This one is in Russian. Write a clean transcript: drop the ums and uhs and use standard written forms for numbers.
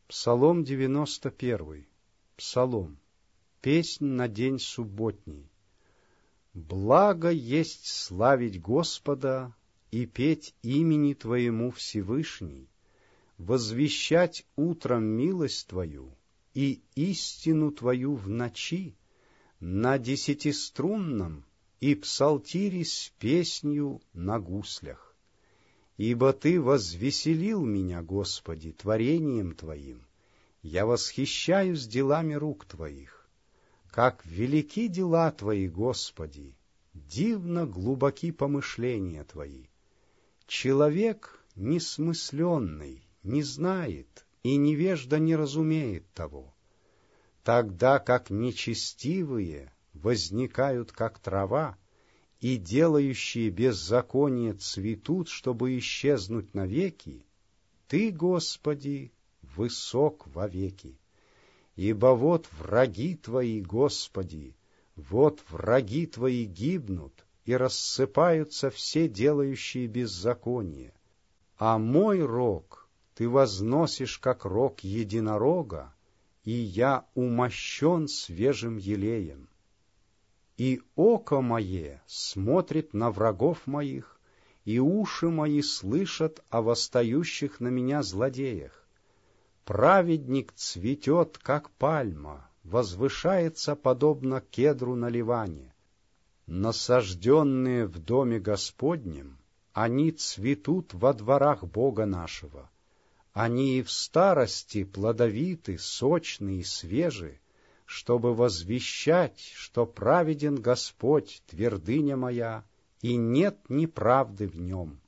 Псалом 91. Псалом. Песнь на день субботний. Благо есть славить Господа и петь имени Твоему Всевышний, возвещать утром милость Твою и истину Твою в ночи, на десятиструнном и псалтире с песнью на гуслях. Ибо Ты возвеселил меня, Господи, творением Твоим, я восхищаюсь делами рук Твоих. Как велики дела Твои, Господи, дивно глубоки помышления Твои. Человек несмысленный не знает, и невежда не разумеет того. Тогда как нечестивые возникают, как трава, и делающие беззаконие цветут, чтобы исчезнуть навеки, Ты, Господи, высок вовеки. Ибо вот враги Твои, Господи, вот враги Твои гибнут, и рассыпаются все делающие беззаконие. А мой рог Ты возносишь, как рог единорога, и я умощен свежим елеем. И око мое смотрит на врагов моих, и уши мои слышат о восстающих на меня злодеях. Праведник цветет, как пальма, возвышается, подобно кедру на Ливане. Насажденные в доме Господнем, они цветут во дворах Бога нашего. Они и в старости плодовиты, сочны и свежи, чтобы возвещать, что праведен Господь, твердыня моя, и нет неправды в нем.